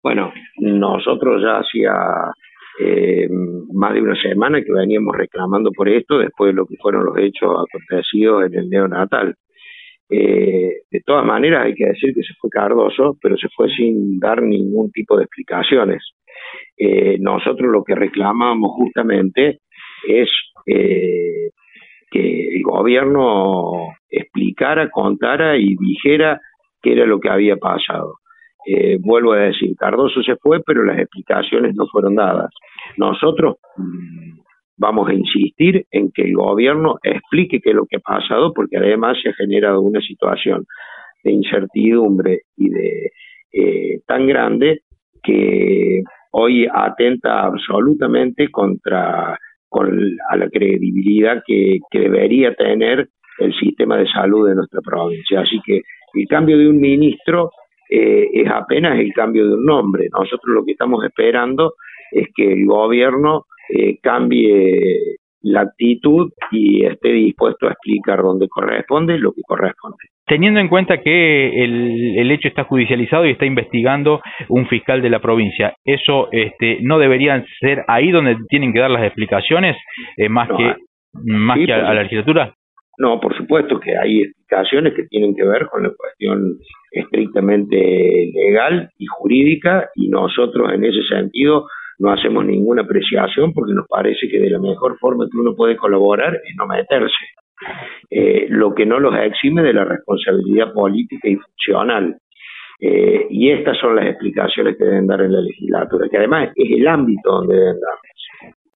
Bueno, nosotros ya hacía eh, más de una semana que veníamos reclamando por esto, después de lo que fueron los hechos acontecidos en el neonatal. De todas maneras, hay que decir que se fue Cardoso, pero se fue sin dar ningún tipo de explicaciones. Nosotros lo que reclamamos justamente es eh, que el gobierno explicara, contara y dijera qué era lo que había pasado. Vuelvo a decir, Cardoso se fue, pero las explicaciones no fueron dadas. Nosotros vamos a insistir en que el gobierno explique qué es lo que ha pasado, porque además se ha generado una situación de incertidumbre y de tan grande que hoy atenta absolutamente a la credibilidad que debería tener el sistema de salud de nuestra provincia. Así que el cambio de un ministro es apenas el cambio de un nombre. Nosotros lo que estamos esperando es que el gobierno cambie la actitud y esté dispuesto a explicar dónde corresponde lo que corresponde. Teniendo en cuenta que el hecho está judicializado y está investigando un fiscal de la provincia, ¿eso no deberían ser ahí donde tienen que dar las explicaciones más No, que más sí, que a la legislatura? no, por supuesto que hay explicaciones que tienen que ver con la cuestión estrictamente legal y jurídica, y nosotros en ese sentido no hacemos ninguna apreciación porque nos parece que de la mejor forma que uno puede colaborar es no meterse. Lo que no los exime de la responsabilidad política y funcional. Y estas son las explicaciones que deben dar en la legislatura, que además es el ámbito donde deben dar.